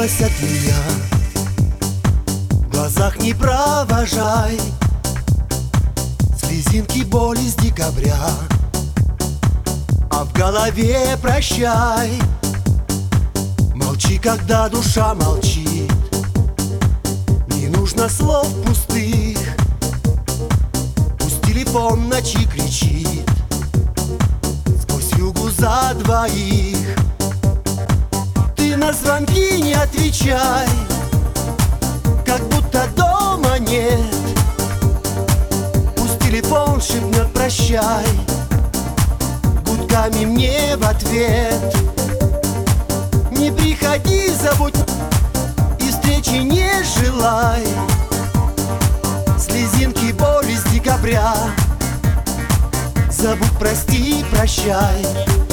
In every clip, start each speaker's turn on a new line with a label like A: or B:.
A: отвернулась от меня. В глазах не провожай слезинки боли с декабря, а в голове прощай. Молчи, когда душа молчит, не нужно слов пустых. Пусть телефон в ночи кричит сквозь югу за двоих. Ты на звонки не отвечай, как будто дома нет. Пусть телефон шепнет прощай гудками мне в ответ. Не приходи, забудь и встречи не желай. Слезинки боли с декабря, забудь, прости, прощай.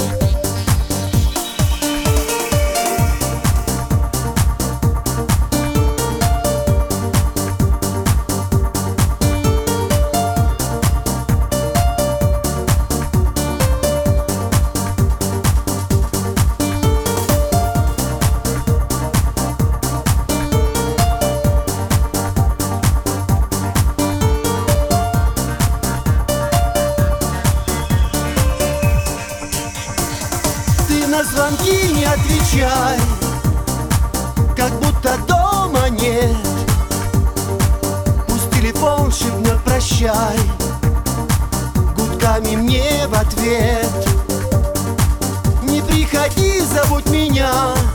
A: На звонки не отвечай, как будто дома нет. Пусть телефон шепнет прощай гудками мне в ответ. Не приходи, забудь меня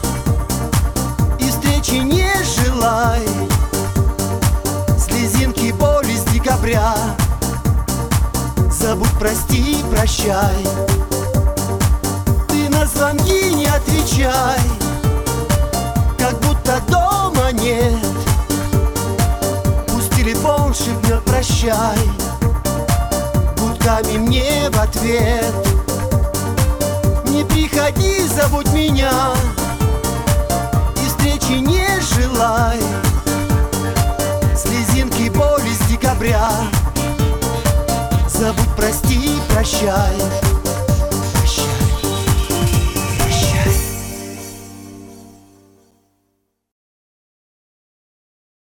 A: и встречи не желай. Слезинки боли с декабря, забудь, прости, прощай. На звонки не отвечай, как будто дома нет. Пусть телефон шепнет прощай гудками мне в ответ. Не приходи, забудь меня и встречи не желай. Слезинки боли с декабря, забудь, прости, прощай.